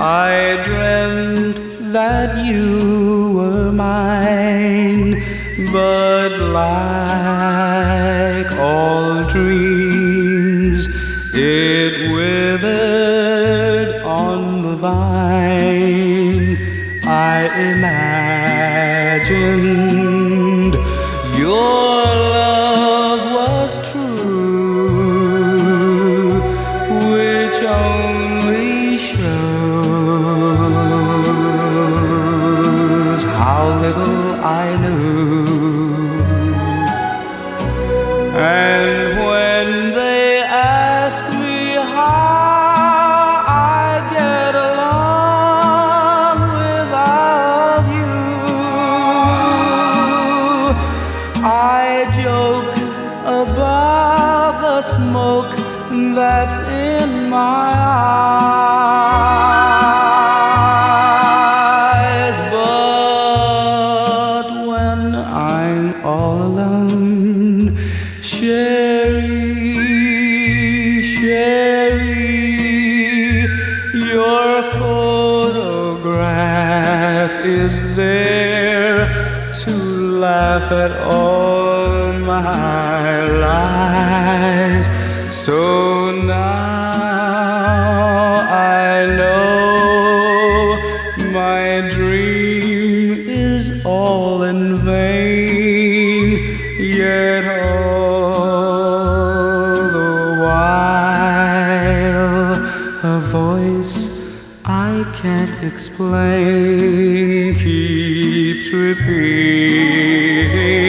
I dreamt that you were mine, but like all dreams, it withered on the vine. I imagined your love was true, which only shows how little I knew. And when they ask me how I get along without you, I joke about the smoke that's in my eyes. But when I'm all alone, Sherry, Sherry, your photograph is there to laugh at all my lies. So now I know my dream is all in vain, yet all the while a voice I can't explain keeps repeating,